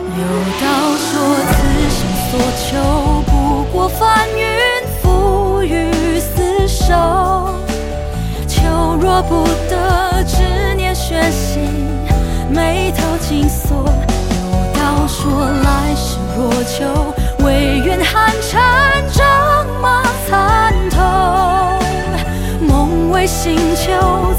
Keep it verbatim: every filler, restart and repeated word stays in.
有道说此生所求，不过翻云覆雨厮守。求若不得，执念悬心，眉头紧锁。有道说来世若求，唯愿寒蝉仗马参透。梦为星球。